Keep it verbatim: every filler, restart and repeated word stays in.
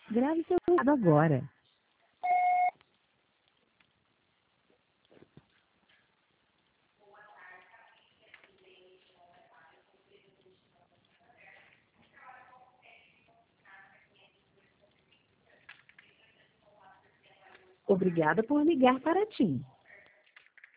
Grave seu recado agora. Obrigada por ligar para TIM.